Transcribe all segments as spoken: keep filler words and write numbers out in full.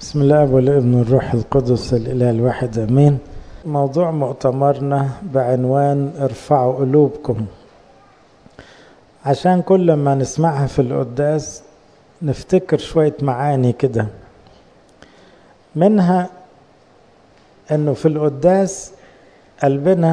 بسم الله والابن والروح القدس الإله الواحد أمين. موضوع مؤتمرنا بعنوان ارفعوا قلوبكم، عشان كل ما نسمعها في القداس نفتكر شوية معاني كده. منها انه في القداس قلبنا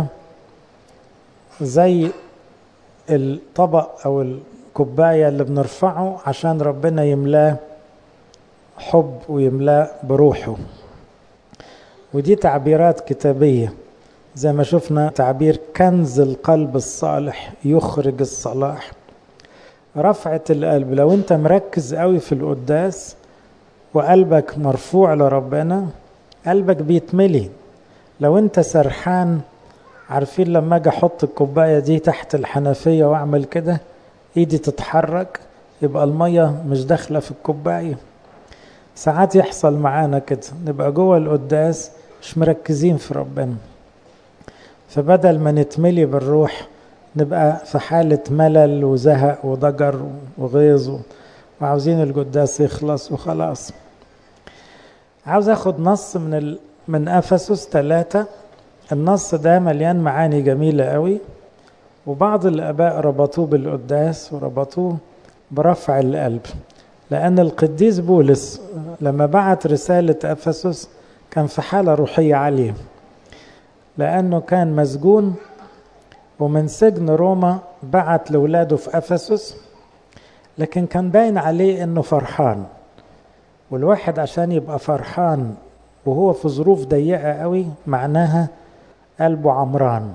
زي الطبق او الكوباية اللي بنرفعه عشان ربنا يملاه حب ويملاه بروحه، ودي تعبيرات كتابية زي ما شفنا تعبير كنز القلب الصالح يخرج الصلاح. رفعة القلب، لو انت مركز قوي في القداس وقلبك مرفوع لربنا قلبك بيتملي. لو انت سرحان، عارفين لما اجي احط الكوباية دي تحت الحنفية واعمل كده ايدي تتحرك، يبقى المية مش داخلة في الكوباية. ساعات يحصل معانا كده، نبقى جوه القداس مش مركزين في ربنا، فبدل ما نتملي بالروح نبقى في حالة ملل وزهق وضجر وغيظ وعاوزين القداس يخلص وخلاص. عاوز اخد نص من ال... من افسس ثلاثة. النص ده مليان معاني جميلة قوي، وبعض الاباء ربطوه بالقداس وربطوه برفع القلب، لأن القديس بولس لما بعت رسالة أفسس كان في حالة روحية عالية، لأنه كان مسجون ومن سجن روما بعت لولاده في أفسس، لكن كان باين عليه أنه فرحان. والواحد عشان يبقى فرحان وهو في ظروف ضيقة قوي معناها قلبه عمران.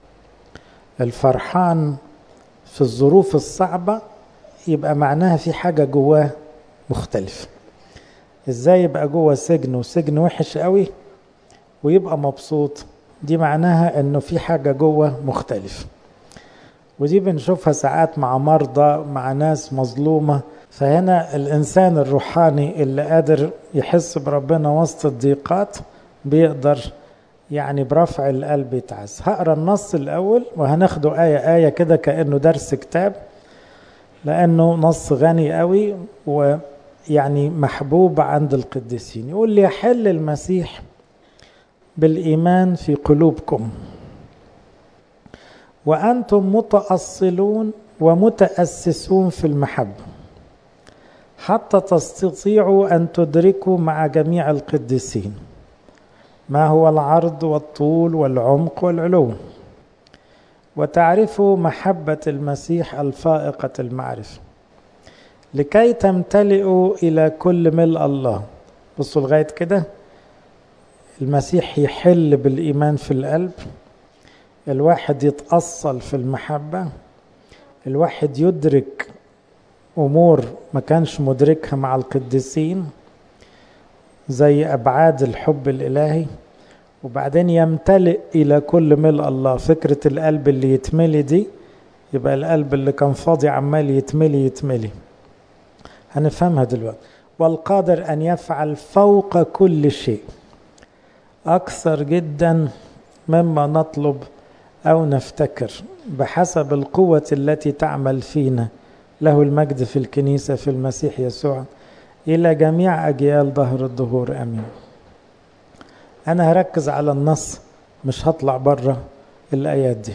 الفرحان في الظروف الصعبة يبقى معناها في حاجة جواه مختلف. ازاي يبقى جوه سجن وسجن وحش قوي ويبقى مبسوط؟ دي معناها انه في حاجة جوه مختلف، ودي بنشوفها ساعات مع مرضى، مع ناس مظلومة. فهنا الانسان الروحاني اللي قادر يحس بربنا وسط الضيقات بيقدر يعني برفع القلب يتعز. هقرا النص الاول وهناخده آية آية كده كأنه درس كتاب، لأنه نص غني قوي ويعني محبوب عند القديسين. يقول لي: يحل المسيح بالإيمان في قلوبكم وأنتم متأصلون ومتأسسون في المحبة، حتى تستطيعوا أن تدركوا مع جميع القديسين ما هو العرض والطول والعمق والعلو، وتعرفوا محبة المسيح الفائقة المعرفة، لكي تمتلئوا إلى كل ملء الله. بصوا لغاية كده، المسيح يحل بالإيمان في القلب، الواحد يتأصل في المحبة، الواحد يدرك أمور ما كانش مدركها مع القديسين زي أبعاد الحب الإلهي، وبعدين يمتلئ إلى كل ملء الله. فكرة القلب اللي يتملي دي يبقى القلب اللي كان فاضي عمال يتملي يتملي. هنفهمها دلوقتي. والقادر أن يفعل فوق كل شيء أكثر جدا مما نطلب أو نفتكر بحسب القوة التي تعمل فينا، له المجد في الكنيسة في المسيح يسوع إلى جميع أجيال ظهر الدهور آمين. أنا هركز على النص، مش هطلع بره الآيات دي.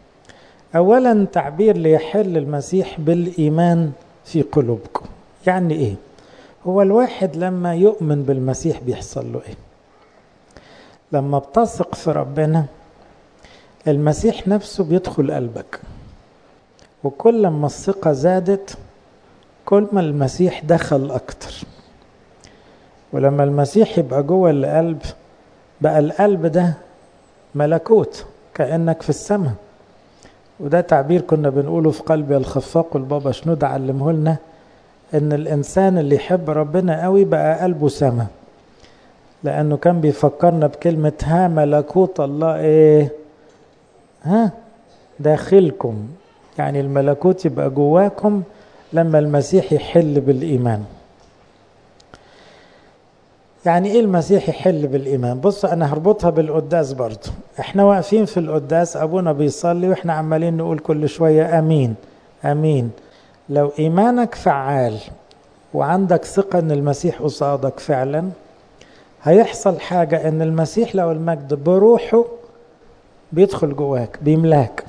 أولا تعبير ليحل المسيح بالإيمان في قلوبكم، يعني إيه؟ هو الواحد لما يؤمن بالمسيح بيحصل له إيه؟ لما بتثق في ربنا المسيح نفسه بيدخل قلبك، وكل ما الثقة زادت كل ما المسيح دخل أكتر. ولما المسيح يبقى جوه القلب بقى القلب ده ملكوت، كأنك في السماء. وده تعبير كنا بنقوله في قلبي الخفاق، والبابا شنودة علمه لنا ان الانسان اللي يحب ربنا قوي بقى قلبه سماء، لانه كان بيفكرنا بكلمة ها ملكوت الله ايه؟ ها داخلكم، يعني الملكوت يبقى جواكم لما المسيح يحل بالإيمان. يعني ايه المسيح يحل بالإيمان؟ بص انا هربطها بالقداس برضو. احنا واقفين في القداس، ابونا بيصلي واحنا عمالين نقول كل شوية امين امين. لو ايمانك فعال وعندك ثقة ان المسيح قصادك فعلا، هيحصل حاجة ان المسيح لو المجد بروحه بيدخل جواك بيملاك.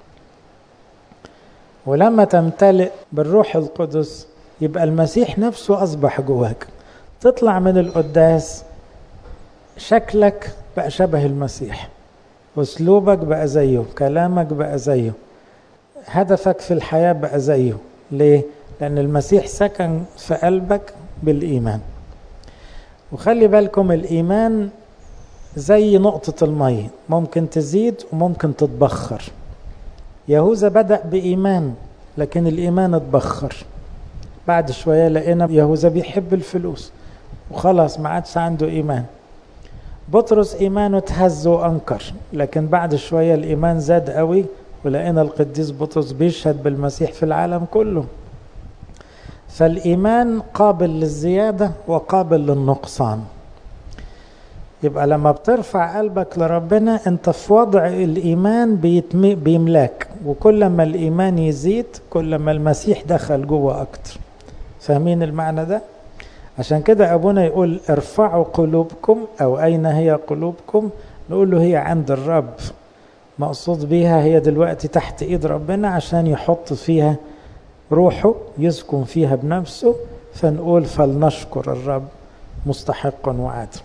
ولما تمتلئ بالروح القدس يبقى المسيح نفسه أصبح جواك. تطلع من القداس شكلك بقى شبه المسيح، أسلوبك بقى زيه، كلامك بقى زيه، هدفك في الحياة بقى زيه. ليه؟ لأن المسيح سكن في قلبك بالإيمان. وخلي بالكم الإيمان زي نقطة المية، ممكن تزيد وممكن تتبخر. يهوذا بدأ بإيمان لكن الإيمان اتبخر. بعد شوية لقينا يهوذا بيحب الفلوس وخلاص ما عادش عنده إيمان. بطرس إيمانه اتهز وأنكر، لكن بعد شوية الإيمان زاد قوي ولقينا القديس بطرس بيشهد بالمسيح في العالم كله. فالإيمان قابل للزيادة وقابل للنقصان. يبقى لما بترفع قلبك لربنا انت في وضع الإيمان بيملاك، وكل ما الإيمان يزيد كل ما المسيح دخل جوه أكتر. فاهمين المعنى ده؟ عشان كده أبونا يقول ارفعوا قلوبكم، أو أين هي قلوبكم؟ نقول له هي عند الرب. مقصود بيها هي دلوقتي تحت إيد ربنا عشان يحط فيها روحه يسكن فيها بنفسه. فنقول فلنشكر الرب مستحق وعادل.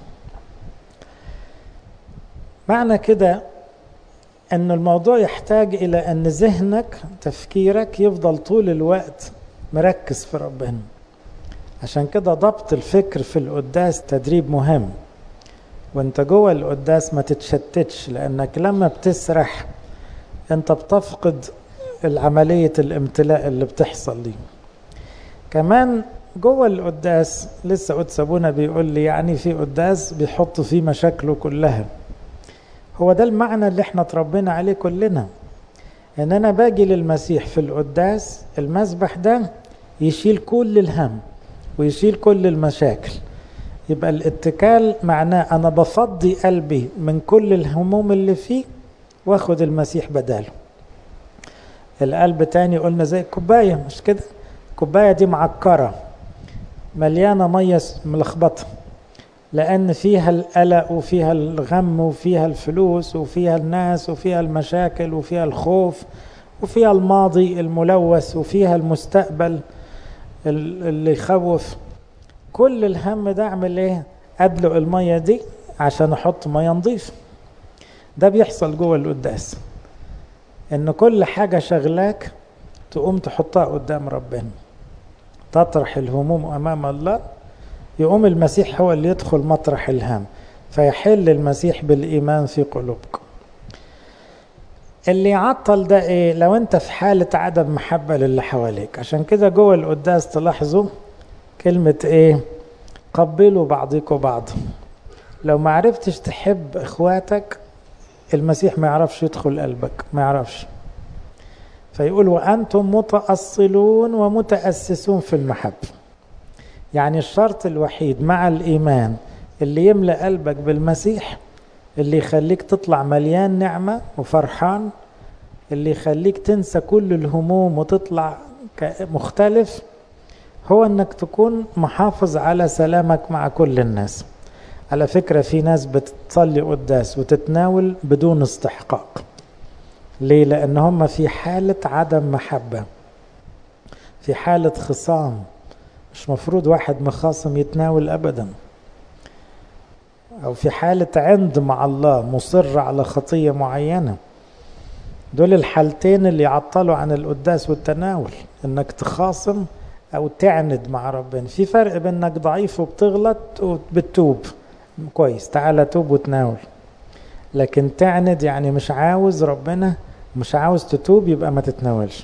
معنى كده أن الموضوع يحتاج إلى أن ذهنك تفكيرك يفضل طول الوقت مركز في ربنا. عشان كده ضبط الفكر في القداس تدريب مهم. وانت جوه القداس ما تتشتتش، لأنك لما بتسرح انت بتفقد العملية الامتلاء اللي بتحصل دي. كمان جوه القداس لسه قدس أبونا بيقول لي يعني في قداس بيحط فيه مشاكله كلها. هو ده المعنى اللي احنا تربينا عليه كلنا، ان انا باجي للمسيح في القداس المسبح ده يشيل كل الهم ويشيل كل المشاكل. يبقى الاتكال معناه انا بفضي قلبي من كل الهموم اللي فيه واخد المسيح بداله. القلب تاني قلنا زي الكوباية، مش كده؟ الكوباية دي معكرة مليانة مية ملخبطة، لأن فيها القلق وفيها الغم وفيها الفلوس وفيها الناس وفيها المشاكل وفيها الخوف وفيها الماضي الملوث وفيها المستقبل اللي يخوف. كل الهم ده اعمل ايه؟ ادلق المية دي عشان احط مية نظيف. ده بيحصل جوه القداس، ان كل حاجة شغلاك تقوم تحطها قدام ربنا، تطرح الهموم امام الله، يقوم المسيح هو اللي يدخل مطرح الهم، فيحل المسيح بالإيمان في قلوبكم. اللي يعطل ده ايه؟ لو انت في حالة عدم محبة للي حواليك. عشان كده جوه القداس تلاحظوا كلمة ايه؟ قبلوا بعضكم بعض. لو ما عرفتش تحب اخواتك المسيح ما يعرفش يدخل قلبك، ما يعرفش. فيقول وأنتم متأصلون ومتأسسون في المحبة. يعني الشرط الوحيد مع الإيمان اللي يملأ قلبك بالمسيح، اللي يخليك تطلع مليان نعمة وفرحان، اللي يخليك تنسى كل الهموم وتطلع مختلف، هو انك تكون محافظ على سلامك مع كل الناس. على فكرة في ناس بتصلي قداس وتتناول بدون استحقاق. ليه؟ لأن هم في حالة عدم محبة، في حالة خصام. مش مفروض واحد مخاصم يتناول أبدا. أو في حالة عند مع الله، مصر على خطية معينة. دول الحالتين اللي يعطلوا عن القداس والتناول، انك تخاصم او تعند مع ربنا. في فرق بين انك ضعيف وبتغلط وبتتوب كويس، تعالى توب وتناول. لكن تعند يعني مش عاوز ربنا، مش عاوز تتوب، يبقى ما تتناولش.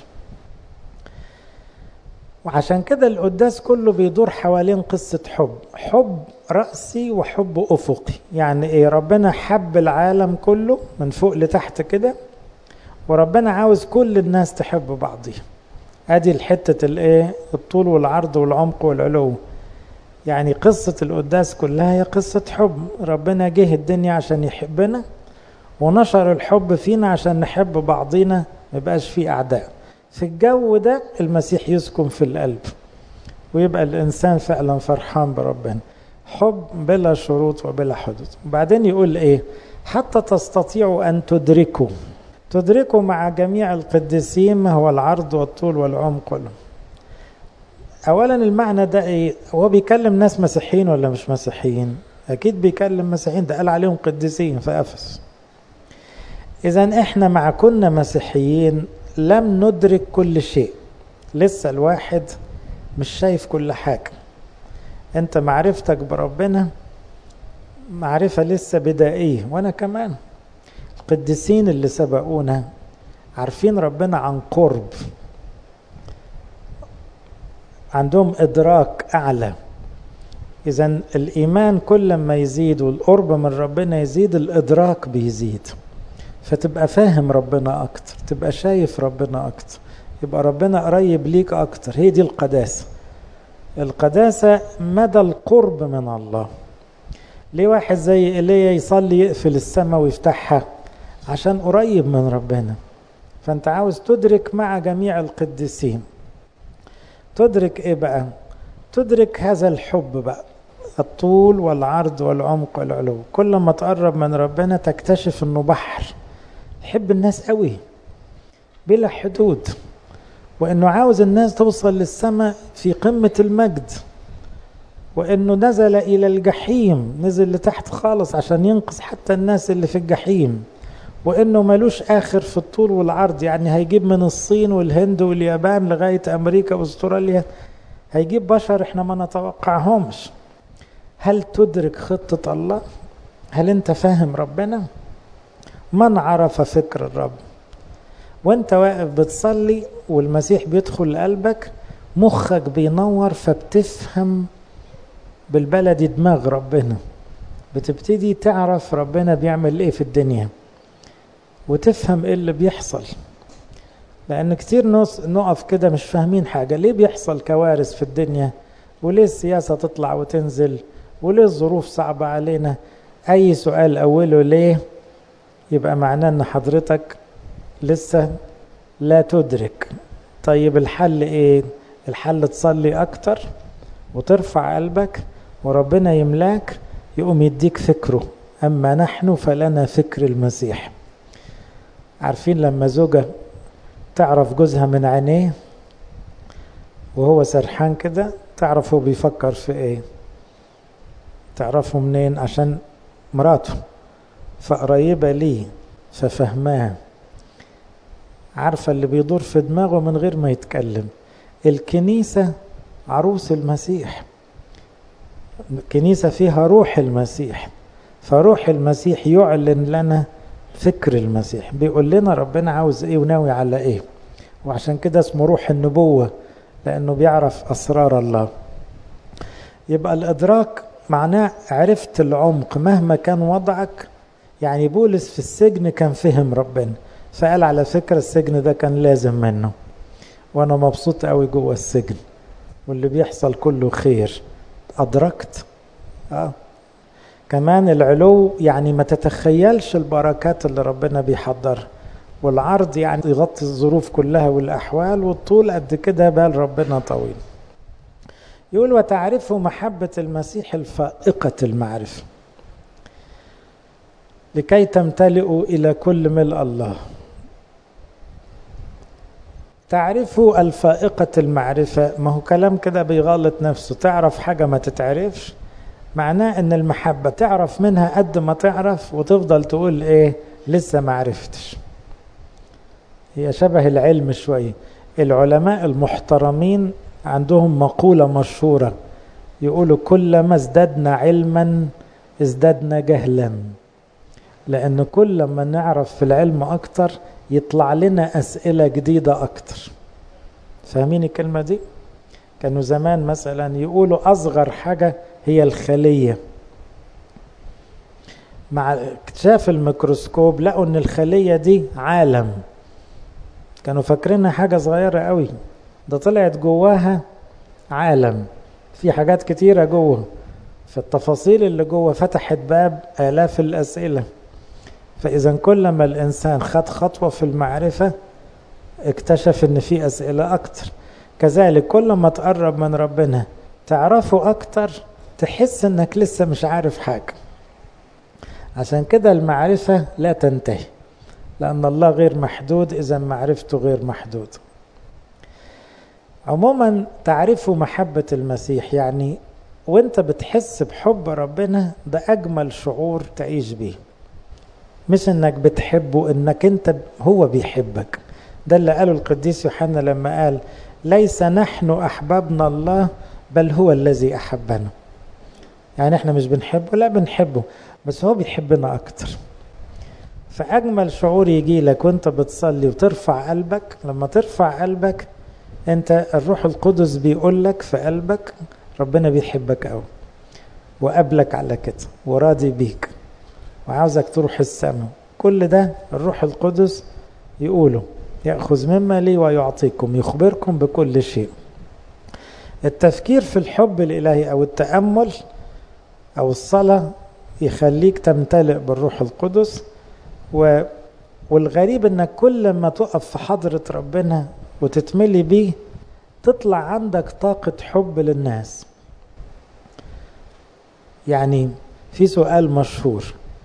وعشان كده القداس كله بيدور حوالين قصة حب، حب رأسي وحب أفقي. يعني ايه؟ ربنا حب العالم كله من فوق لتحت كده، وربنا عاوز كل الناس تحب بعضها. ادي الحتة الايه؟ الطول والعرض والعمق والعلو. يعني قصة القداس كلها هي قصة حب. ربنا جه الدنيا عشان يحبنا، ونشر الحب فينا عشان نحب بعضينا، ما يبقاش فيه أعداء. في الجو ده المسيح يسكن في القلب، ويبقى الإنسان فعلا فرحان بربنا. حب بلا شروط وبلا حدود. وبعدين يقول ايه؟ حتى تستطيعوا ان تدركوا تدركوا مع جميع القديسين ما هو العرض والطول والعمق كله. اولا المعنى ده ايه؟ هو بيكلم ناس مسيحيين ولا مش مسيحيين؟ اكيد بيكلم مسيحيين، ده قال عليهم قديسين في افسس. اذا احنا مع كنا مسيحيين لم ندرك كل شيء، لسه الواحد مش شايف كل حاجة. انت معرفتك بربنا معرفة لسه بدائية، وانا كمان. القديسين اللي سبقونا عارفين ربنا عن قرب، عندهم ادراك اعلى. اذا الايمان كل ما يزيد والقرب من ربنا يزيد، الادراك بيزيد، فتبقى فاهم ربنا اكتر، تبقى شايف ربنا اكتر، يبقى ربنا قريب ليك اكتر. هي دي القداسة. القداسة مدى القرب من الله. ليه واحد زي إيليا يصلي يقفل السماء ويفتحها؟ عشان قريب من ربنا. فانت عاوز تدرك مع جميع القديسين. تدرك ايه بقى؟ تدرك هذا الحب بقى، الطول والعرض والعمق والعلو. كل ما تقرب من ربنا تكتشف انه بحر يحب الناس قوي بلا حدود، وانه عاوز الناس توصل للسماء في قمة المجد، وانه نزل الى الجحيم، نزل لتحت خالص عشان ينقذ حتى الناس اللي في الجحيم، وانه ملوش اخر في الطول والعرض. يعني هيجيب من الصين والهند واليابان لغاية امريكا واستراليا، هيجيب بشر احنا ما نتوقعهمش. هل تدرك خطة الله؟ هل انت فاهم ربنا؟ من عرف فكر الرب؟ وانت واقف بتصلي والمسيح بيدخل قلبك، مخك بينور، فبتفهم بالبلدي دماغ ربنا، بتبتدي تعرف ربنا بيعمل ايه في الدنيا، وتفهم ايه اللي بيحصل. لان كتير نقف كده مش فاهمين حاجة. ليه بيحصل كوارث في الدنيا؟ وليه السياسة تطلع وتنزل؟ وليه الظروف صعبة علينا؟ اي سؤال اوله ليه، يبقى معناه ان حضرتك لسه لا تدرك. طيب الحل ايه؟ الحل تصلي اكتر وترفع قلبك وربنا يملاك، يقوم يديك فكره. اما نحن فلنا فكر المسيح. عارفين لما زوجة تعرف جوزها من عينيه وهو سرحان كده، تعرف هو بيفكر في ايه. تعرفه منين؟ عشان مراته، فقريبة ليه، ففهمها، عارفة اللي بيدور في دماغه من غير ما يتكلم. الكنيسة عروس المسيح، الكنيسة فيها روح المسيح، فروح المسيح يعلن لنا فكر المسيح، بيقول لنا ربنا عاوز ايه وناوي على ايه. وعشان كده اسمه روح النبوة، لانه بيعرف اسرار الله. يبقى الادراك معناه عرفت العمق مهما كان وضعك. يعني بولس في السجن كان فهم ربنا، فقال على فكرة السجن ده كان لازم منه، وانا مبسوط قوي جوه السجن واللي بيحصل كله خير. ادركت. اه كمان العلو يعني ما تتخيلش البركات اللي ربنا بيحضرها، والعرض يعني يغطي الظروف كلها والاحوال، والطول قد كده بال ربنا طويل. يقول وتعرفوا محبة المسيح الفائقة المعرفة لكي تمتلئوا إلى كل ملء الله. تعرفوا الفائقة المعرفة، ما هو كلام كده بيغلط نفسه. تعرف حاجة ما تتعرفش، معناه ان المحبة تعرف منها قد ما تعرف، وتفضل تقول ايه لسه ما عرفتش. هي شبه العلم شوية. العلماء المحترمين عندهم مقولة مشهورة، يقولوا كلما ازددنا علما ازددنا جهلا. لأن كل ما نعرف في العلم أكتر يطلع لنا أسئلة جديدة أكتر. فاهمين الكلمة دي؟ كانوا زمان مثلا يقولوا أصغر حاجة هي الخلية. مع اكتشاف الميكروسكوب لقوا أن الخلية دي عالم. كانوا فاكرينها حاجة صغيرة قوي، ده طلعت جواها عالم، في حاجات كتيرة جوه. فالتفاصيل اللي جوه فتحت باب آلاف الأسئلة. فإذا كل ما الإنسان خد خطوة في المعرفة اكتشف ان في أسئلة أكتر. كذلك كل ما تقرب من ربنا تعرفه أكتر، تحس انك لسه مش عارف حاجة. عشان كده المعرفة لا تنتهي، لأن الله غير محدود، إذا معرفته غير محدود. عموما تعرفوا محبة المسيح، يعني وانت بتحس بحب ربنا ده أجمل شعور تعيش بيه. مش انك بتحبه، انك انت هو بيحبك. ده اللي قاله القديس يوحنا لما قال ليس نحن أحببنا الله بل هو الذي أحبنا. يعني احنا مش بنحبه، لا بنحبه، بس هو بيحبنا أكتر. فأجمل شعور يجي لك وانت بتصلي وترفع قلبك. لما ترفع قلبك انت الروح القدس بيقول لك في قلبك ربنا بيحبك قوي وقبلك على كده وراضي بيك وعاوزك تروح السماء. كل ده الروح القدس يقوله، يأخذ مما لي ويعطيكم، يخبركم بكل شيء. التفكير في الحب الإلهي أو التأمل أو الصلاة يخليك تمتلئ بالروح القدس. و... والغريب انك كل ما تقف في حضرة ربنا وتتملي بيه تطلع عندك طاقة حب للناس. يعني في سؤال مشهور،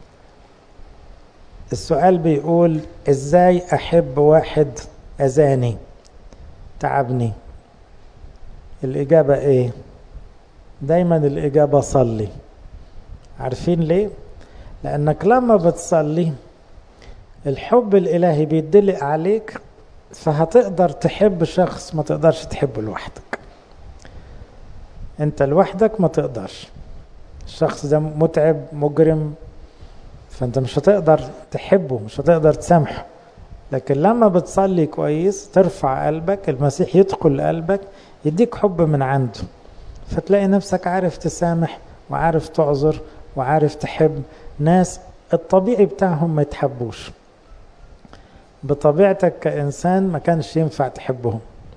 السؤال بيقول ازاي احب واحد اذاني تعبني؟ الاجابة ايه؟ دايما الاجابة صلي. عارفين ليه؟ لانك لما بتصلي الحب الالهي بيدلق عليك، فهتقدر تحب شخص ما تقدرش تحبه لوحدك. انت لوحدك ما تقدرش، الشخص ده متعب مجرم، فانت مش هتقدر تحبه، مش هتقدر تسامحه. لكن لما بتصلي كويس ترفع قلبك، المسيح يدخل قلبك يديك حب من عنده، فتلاقي نفسك عارف تسامح وعارف تعذر وعارف تحب ناس الطبيعي بتاعهم ما يتحبوش. بطبيعتك كإنسان ما كانش ينفع تحبهم.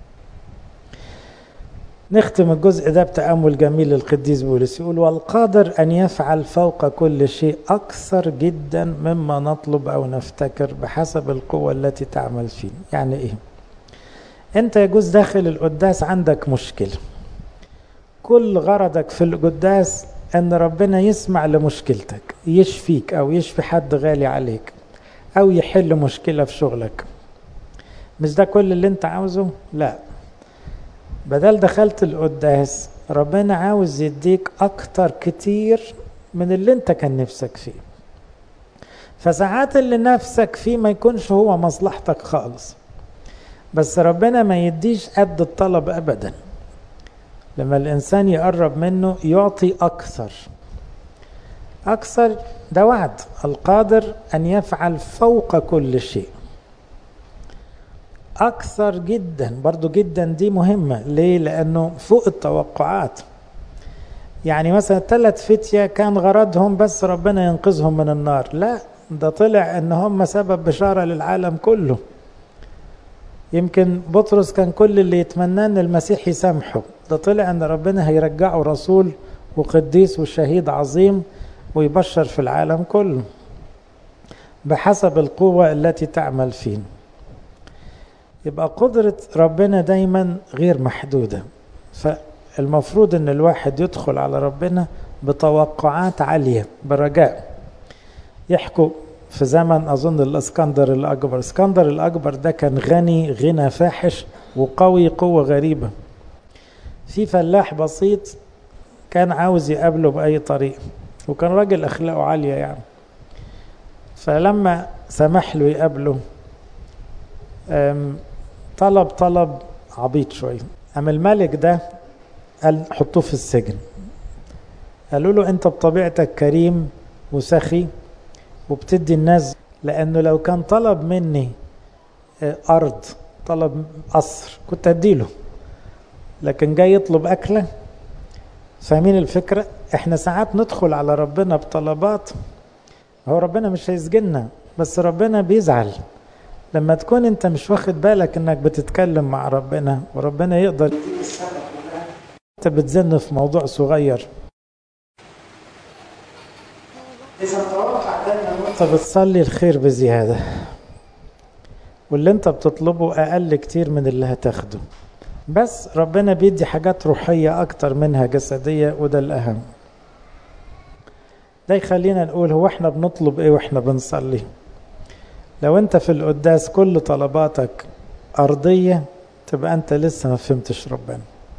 نختم الجزء ده بتأمل جميل للقديس بولس، يقول والقادر أن يفعل فوق كل شيء أكثر جدا مما نطلب أو نفتكر بحسب القوة التي تعمل فيه. يعني إيه؟ أنت يجوز داخل القداس عندك مشكلة، كل غرضك في القداس أن ربنا يسمع لمشكلتك، يشفيك أو يشفي حد غالي عليك أو يحل مشكلة في شغلك. مش ده كل اللي أنت عاوزه؟ لا، بدل دخلت القداس ربنا عاوز يديك أكتر كتير من اللي أنت كان نفسك فيه. فساعات اللي نفسك فيه ما يكونش هو مصلحتك خالص، بس ربنا ما يديش قد الطلب أبدا. لما الإنسان يقرب منه يعطي أكثر. أكثر ده وعد، القادر أن يفعل فوق كل شيء أكثر جدا. برضو جدا دي مهمة، ليه؟ لأنه فوق التوقعات. يعني مثلا ثلاث فتية كان غرضهم بس ربنا ينقذهم من النار، لا، ده طلع أن هم سبب بشارة للعالم كله. يمكن بطرس كان كل اللي يتمناه أن المسيح يسامحه، ده طلع أن ربنا هيرجعه رسول وقديس وشهيد عظيم ويبشر في العالم كله بحسب القوة التي تعمل فيه. يبقى قدرة ربنا دايما غير محدودة، فالمفروض ان الواحد يدخل على ربنا بتوقعات عالية برجاء. يحكوا في زمن اظن الاسكندر الاكبر، اسكندر الاكبر ده كان غني غنى فاحش وقوي قوة غريبة. في فلاح بسيط كان عاوز يقابله بأي طريقة، وكان راجل أخلاقه عالية يعني، فلما سمح له يقابله طلب طلب عبيط شوية. أما الملك ده قال حطوه في السجن. قالوا له أنت بطبيعتك كريم وسخي وبتدي الناس، لأنه لو كان طلب مني أرض، طلب قصر، كنت أديله، لكن جاي يطلب أكله. فاهمين الفكرة؟ احنا ساعات ندخل على ربنا بطلبات، هو ربنا مش هيسجننا، بس ربنا بيزعل لما تكون انت مش واخد بالك انك بتتكلم مع ربنا، وربنا يقدر انت بتزن في موضوع صغير. اذا توقع دايما وانت بتصلي الخير بزيادة، واللي انت بتطلبه اقل كتير من اللي هتاخده، بس ربنا بيدي حاجات روحية اكتر منها جسدية، وده الاهم. ده يخلينا نقول هو احنا بنطلب ايه واحنا بنصلي؟ لو انت في القداس كل طلباتك أرضية تبقى انت لسه ما فهمتش ربنا.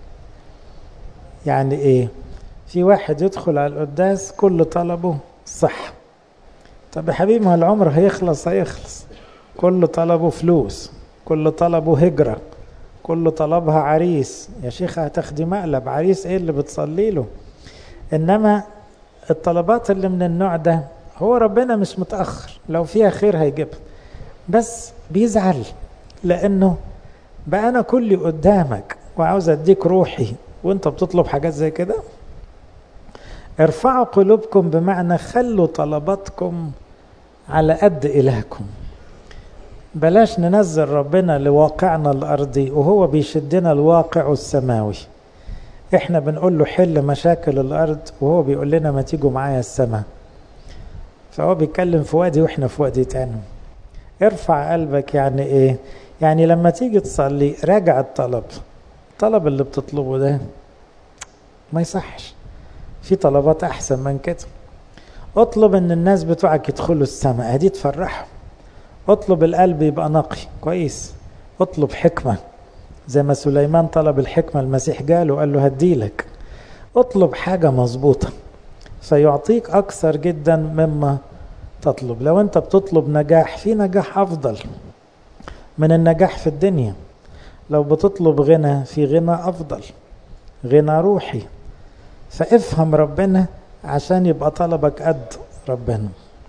يعني ايه؟ في واحد يدخل على القداس كل طلبه صح. طب يا حبيبي ما العمر هيخلص هيخلص. كل طلبه فلوس، كل طلبه هجرة، كل طلبها عريس. يا شيخ هتاخدي مقلب، عريس ايه اللي بتصلي له؟ انما الطلبات اللي من النوع ده هو ربنا مش متأخر، لو فيها خير هيجيبها، بس بيزعل لانه بقى انا كلي قدامك وعاوز اديك روحي وانت بتطلب حاجات زي كده. ارفعوا قلوبكم بمعنى خلوا طلباتكم على قد إلهكم. بلاش ننزل ربنا لواقعنا الأرضي وهو بيشدنا الواقع السماوي. احنا بنقول له حل مشاكل الأرض وهو بيقول لنا ما تيجوا معايا السماء. فهو بيتكلم في وادي واحنا في وادي تاني. ارفع قلبك يعني ايه؟ يعني لما تيجي تصلي راجع الطلب. الطلب اللي بتطلبه ده ما يصحش، في طلبات احسن من كده. اطلب ان الناس بتوعك يدخلوا السماء، هدي تفرحهم. اطلب القلب يبقى نقي كويس. اطلب حكمة زي ما سليمان طلب الحكمة، المسيح جاله قال له هديلك. اطلب حاجة مظبوطة فيعطيك اكثر جدا مما تطلب. لو انت بتطلب نجاح، في نجاح افضل من النجاح في الدنيا. لو بتطلب غنى، في غنى افضل، غنى روحي. فافهم ربنا عشان يبقى طلبك قد ربنا.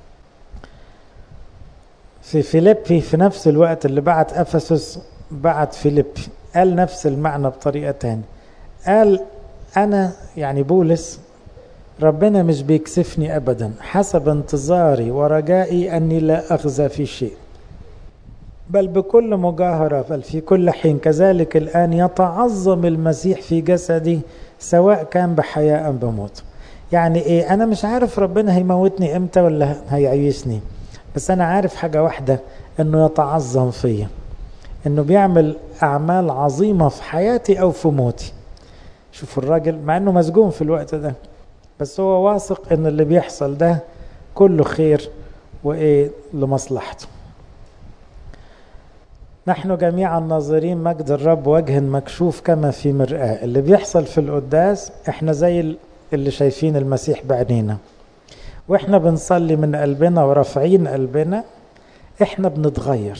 في فيليبي في نفس الوقت اللي بعت أفسس بعت فيليبي قال نفس المعنى بطريقة تانية. قال أنا يعني بولس ربنا مش بيكسفني أبدا، حسب انتظاري ورجائي أني لا أخزى في شيء، بل بكل مجاهرة بل في كل حين كذلك الآن يتعظم المسيح في جسدي، سواء كان بحياة أم بموت. يعني إيه؟ أنا مش عارف ربنا هيموتني إمتى ولا هيعيشني، بس أنا عارف حاجة واحدة، إنه يتعظم فيا، إنه بيعمل أعمال عظيمة في حياتي أو في موتي. شوفوا الراجل مع إنه مسجون في الوقت ده، بس هو واثق إن اللي بيحصل ده كله خير وإيه لمصلحته. نحن جميعا ناظرين مجد الرب وجه مكشوف كما في مرآة. اللي بيحصل في القداس احنا زي اللي شايفين المسيح بعينينا، واحنا بنصلي من قلبنا ورافعين قلبنا احنا بنتغير،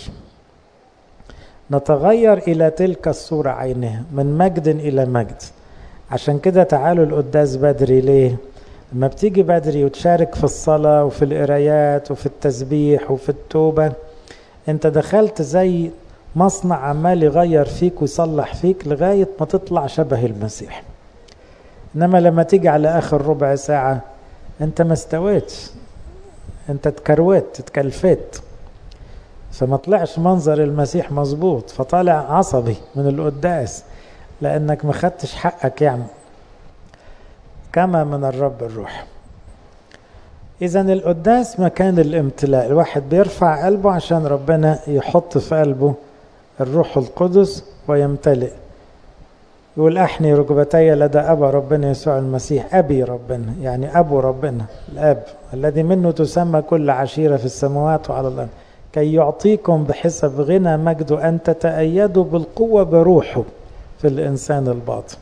نتغير الى تلك الصورة عينها، من مجد الى مجد. عشان كده تعالوا القداس بدري. ليه؟ لما بتيجي بدري وتشارك في الصلاة وفي القرايات وفي التسبيح وفي التوبة، انت دخلت زي مصنع عمال يغير فيك ويصلح فيك لغاية ما تطلع شبه المسيح. انما لما تيجي على اخر ربع ساعة انت ما استويتش، انت تكروت تتكلفت، فما طلعش منظر المسيح مظبوط، فطالع عصبي من القداس لانك ما خدتش حقك. يعني كما من الرب الروح. اذا القداس مكان الامتلاء، الواحد بيرفع قلبه عشان ربنا يحط في قلبه الروح القدس ويمتلئ. يقول احني ركبتي لدى ابا ربنا يسوع المسيح، ابي ربنا يعني ابو ربنا الاب الذي منه تسمى كل عشيرة في السماوات وعلى الارض، كي يعطيكم بحسب غنى مجده ان تتأيدوا بالقوة بروحه في الانسان الباطن.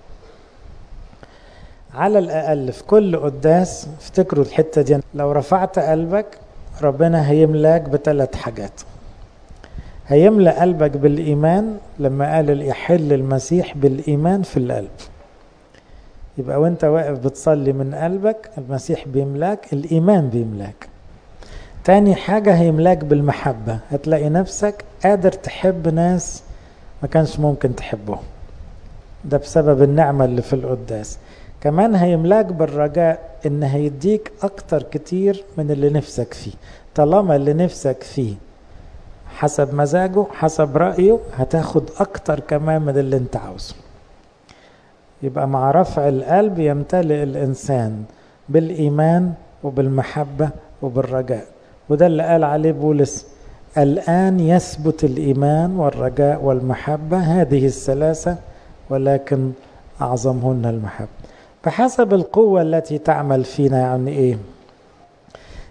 على الأقل في كل قداس افتكروا الحتة دي، لو رفعت قلبك ربنا هيملاك بثلاث حاجات. هيملأ قلبك بالإيمان، لما قال يحل المسيح بالإيمان في القلب، يبقى وانت واقف بتصلي من قلبك المسيح بيملاك، الإيمان بيملاك. تاني حاجة هيملاك بالمحبة، هتلاقي نفسك قادر تحب ناس ما كانش ممكن تحبهم، ده بسبب النعمة اللي في القداس. كمان هيملاك بالرجاء ان هيديك اكتر كتير من اللي نفسك فيه، طالما اللي نفسك فيه حسب مزاجه حسب رأيه هتاخد اكتر كمان من اللي انت عاوزه. يبقى مع رفع القلب يمتلئ الانسان بالايمان وبالمحبة وبالرجاء، وده اللي قال عليه بولس الآن يثبت الإيمان والرجاء والمحبة، هذه الثلاثة ولكن أعظمهن المحبة. بحسب القوة التي تعمل فينا. يعني إيه؟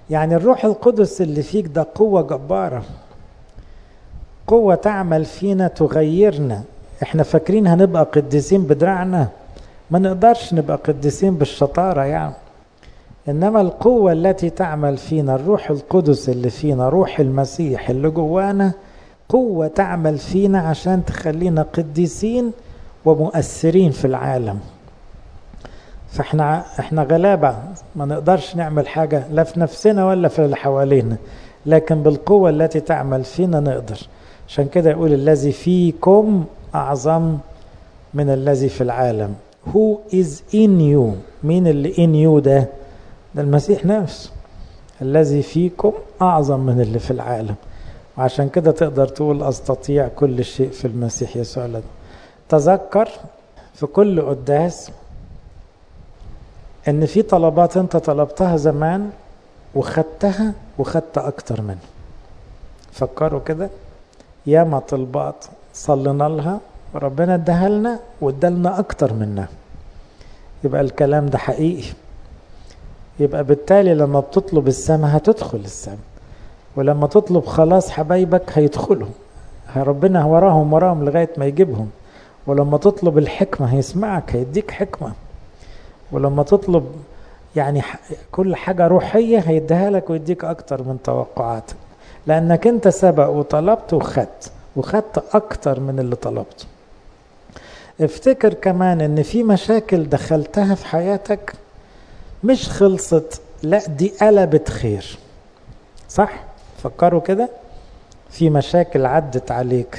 يعني الروح القدس اللي فيك ده قوة جبارة، قوة تعمل فينا تغيرنا. احنا فاكرين هنبقى قديسين بدراعنا، ما نقدرش نبقى قديسين بالشطارة يعني. إنما القوة التي تعمل فينا الروح القدس اللي فينا، روح المسيح اللي جوانا، قوة تعمل فينا عشان تخلينا قديسين ومؤثرين في العالم. فاحنا احنا غلابة، ما نقدرش نعمل حاجة لا في نفسنا ولا في اللي حوالينا، لكن بالقوة التي تعمل فينا نقدر. عشان كده يقول الذي فيكم أعظم من الذي في العالم. Who is in you؟ مين اللي in you ده؟ ده المسيح نفسه. الذي فيكم أعظم من اللي في العالم. وعشان كده تقدر تقول أستطيع كل شيء في المسيح يسوع لنا. تذكر في كل قداس ان في طلبات انت طلبتها زمان وخدتها وخدت اكتر منها. فكروا كده، ياما طلبات صلينا لها وربنا اداها لنا وادالنا اكتر منها. يبقى الكلام ده حقيقي. يبقى بالتالي لما بتطلب السماء هتدخل السماء، ولما تطلب خلاص حبايبك هيدخلوا، ربنا وراهم وراهم لغاية ما يجيبهم. ولما تطلب الحكمة هيسمعك، هيديك حكمة. ولما تطلب يعني كل حاجة روحية هيديها لك ويديك أكتر من توقعاتك، لأنك أنت سبق وطلبت وخدت وخدت أكتر من اللي طلبته. افتكر كمان أن في مشاكل دخلتها في حياتك مش خلصت، لا دي قلبت خير. صح؟ فكروا كده، في مشاكل عدت عليك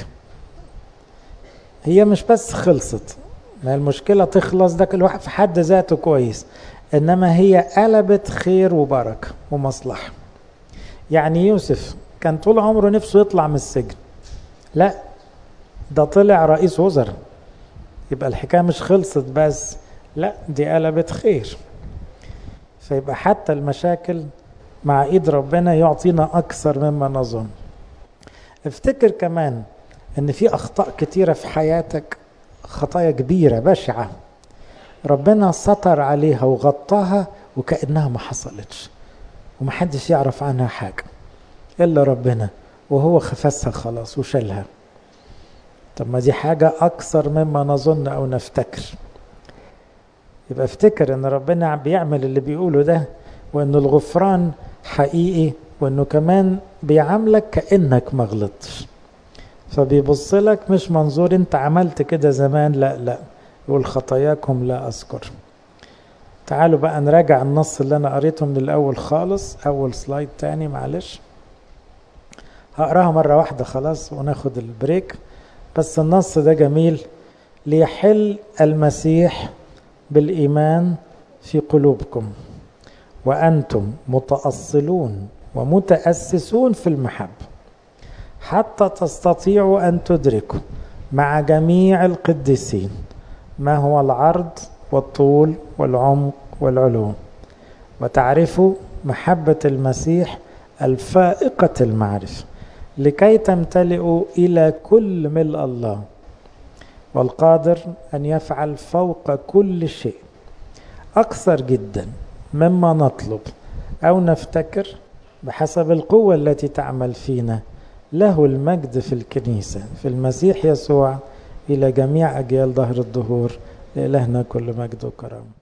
هي مش بس خلصت، ما المشكلة تخلص ده كل واحد في حد ذاته كويس، إنما هي قلبت خير وبركة ومصلحة. يعني يوسف كان طول عمره نفسه يطلع من السجن، لا ده طلع رئيس وزراء. يبقى الحكاية مش خلصت بس، لا دي قلبت خير. فيبقى حتى المشاكل مع ايد ربنا يعطينا اكثر مما نظن. افتكر كمان ان في اخطاء كتيرة في حياتك، خطايا كبيرة بشعة، ربنا سطر عليها وغطاها وكأنها ما حصلتش ومحدش يعرف عنها حاجة إلا ربنا، وهو خفسها خلاص وشالها. طب ما دي حاجة أكثر مما نظن أو نفتكر. يبقى افتكر ان ربنا بيعمل اللي بيقوله ده، وان الغفران حقيقي، وانه كمان بيعاملك كأنك ما غلطتش. فبيبص لك مش منظور انت عملت كده زمان، لا لا، يقول خطاياكم لا أذكر. تعالوا بقى نراجع النص اللي انا قريته من الاول خالص، اول سلايد تاني معلش، هقراها مرة واحدة خلاص وناخد البريك. بس النص ده جميل. ليحل المسيح بالإيمان في قلوبكم وأنتم متأصلون ومتأسسون في المحبة، حتى تستطيعوا أن تدركوا مع جميع القديسين ما هو العرض والطول والعمق والعلو، وتعرفوا محبة المسيح الفائقة المعرفة، لكي تمتلئوا إلى كل ملء الله، والقادر أن يفعل فوق كل شيء أكثر جدا مما نطلب أو نفتكر، بحسب القوة التي تعمل فينا. له المجد في الكنيسة في المسيح يسوع إلى جميع أجيال ظهر الدهور. لإلهنا كل مجد وكرامة.